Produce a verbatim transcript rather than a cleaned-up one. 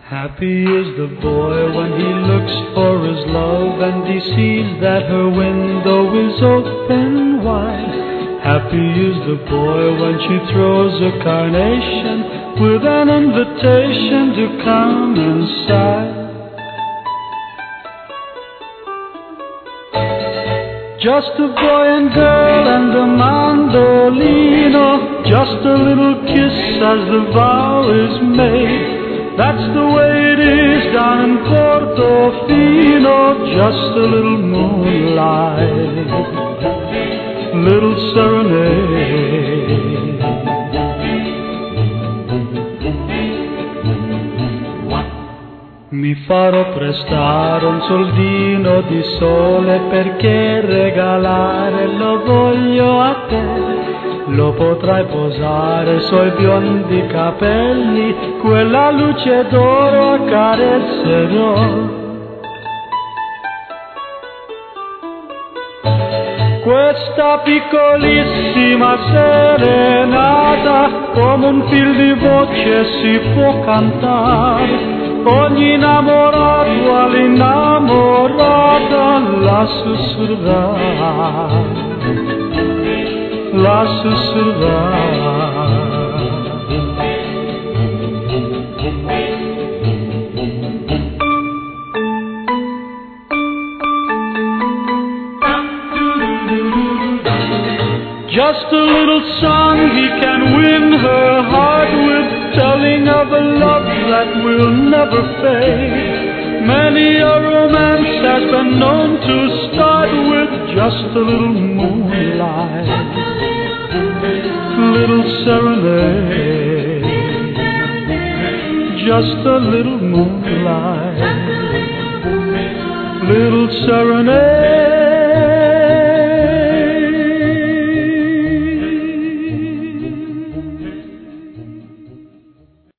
Happy is the boy when he looks for his love and he sees that her window is open wide. Happy is the boy when she throws a carnation with an invitation to come inside. Just a boy and girl and a mandolino, just a little kiss as the vow is made. That's the way it is down in Portofino, just a little moonlight, little serenade. Mi farò prestare un soldino di sole perché regalare lo voglio a te. Lo potrai posare sui biondi capelli, quella luce d'oro accarezserò. Questa piccolissima serenata, come un fil di voce si può cantare. Ogni innamorato all'innamorata la sussurrerà, la sussurrerà. Just a little song he can win her heart with, telling of a love that will never fade. Many a romance has been known to start with just a little moonlight, little serenade. Just a little moonlight, little serenade.